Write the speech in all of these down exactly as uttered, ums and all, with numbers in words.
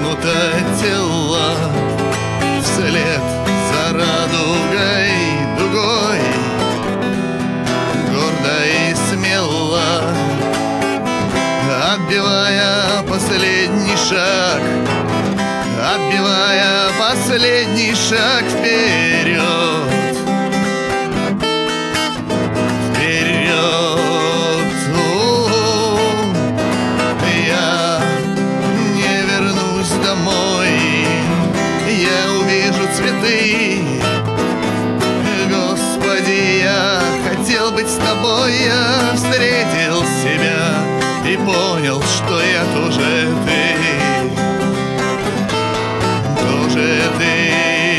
чьего-то тела вслед за радугой дугой, гордо и смело отбивая последний шаг, отбивая последний шаг вперед. Господи, я хотел быть с тобой, я встретил себя и понял, что я тоже ты, тоже ты.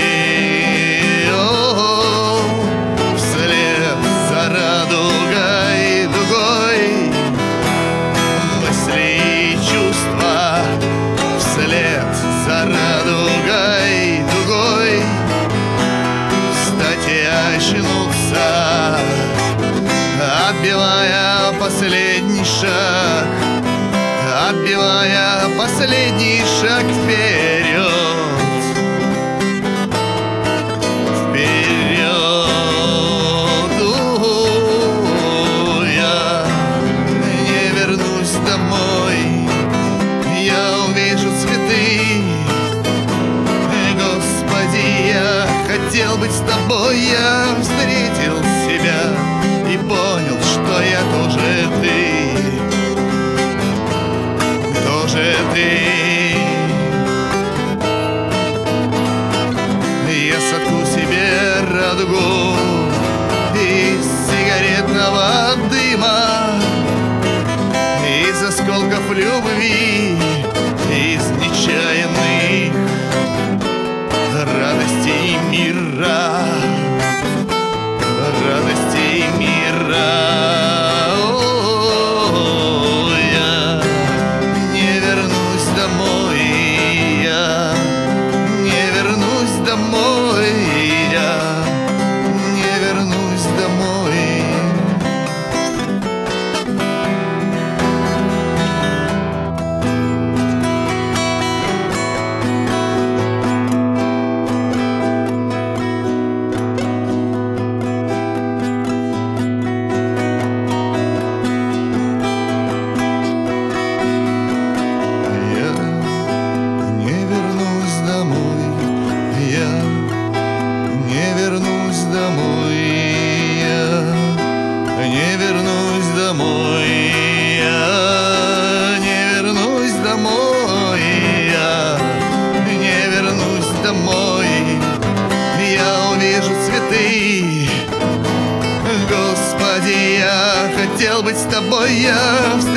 О, вслед за радугой дугой мысли и чувства, вслед за радугой дугой очнуться, отбивая последний шаг, отбивая последний шаг вперед, вперед. У, я не вернусь домой, я увижу цветы. Господи, я хотел быть с тобой, я встретил себя и понял, что я тоже ты, тоже ты. Я сотру себе радугу из сигаретного дыма, из осколков любви, из нечаянных радостей мира, радостей мира. О, я не вернусь домой, я не вернусь домой, я не вернусь домой. Господи, я хотел быть с тобой, я